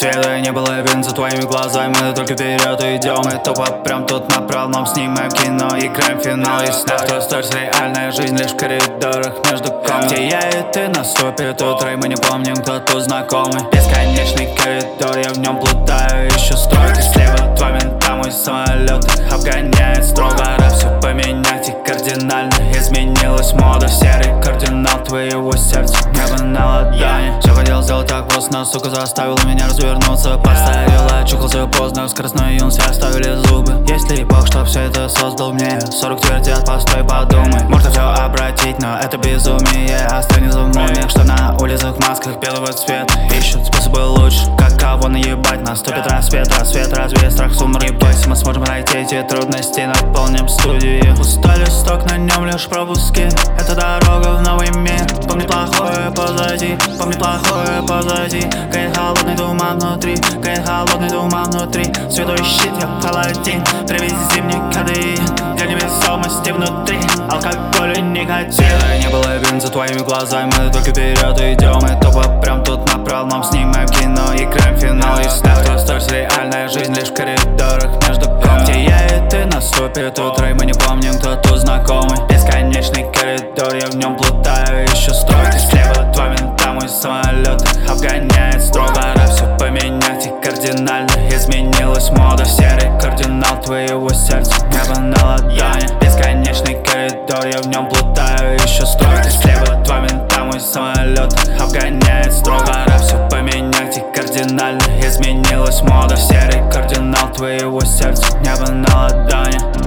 света не было видно за твоими глазами. Мы только вперед идем и тупо прям тут направо. Нам снимаем кино, играем в финал. И снах, то остается реальная жизнь лишь в коридорах между комнат. Где я и ты, наступит утро, и мы не помним, кто тут знакомый. Бесконечный коридор, я в нем плутаю, ищу стройки. Слева два мента, мой самолет их обгоняет строго. Пора все поменять и кардинально изменилась мода. Серый кардинал твоего сердца, небо на ладони. Все хотел сделать так просто, но сука заставила меня развернуться. Постарела, чухался поздно, в скоростной юности оставили зубы. Есть ли Бог, чтоб все это создал мне? 40 твердят, постой, подумай. Можно все обратить, но это безумие останется в мумиях, что на улицах в масках белого цвета ищут способы лучше. Как кого наебать, наступит рассвет, разве страх, сумрак? Не бойся, мы сможем пройти эти трудности, наполним студию. Пустой листок, на нем лишь пропуски. Это дорога в новый мир. Помни плохое позади, помни плохое позади. Горит холодный туман внутри, горит холодный туман внутри. Святой щит, я паладин. Привези мне кадеин для невесомости внутри. Алкоголь и никотин. Света не было видно за твоими глазами. Мы только вперед идем и тупо прям тут направо. Нам снимаем кино, играем в финал. И снах, то остается реальная жизнь лишь в коридорах между комнат. Где я и ты, наступит утро, и мы не помним, кто тут знакомый. Бесконечный коридор, я в нем плутаю, ищу стройки. Слева два мента, мой самолет их обгоняет строго. Пора все поменять и кардинально изменилась мода. Серый кардинал твоего сердца, небо на ладони. Бесконечный коридор, я в нем плутаю, ищу стройки. Слева два мента, мой самолет их обгоняет строго. Пора все поменять и кардинально изменилась мода. Серый кардинал твоего сердца, небо на ладони.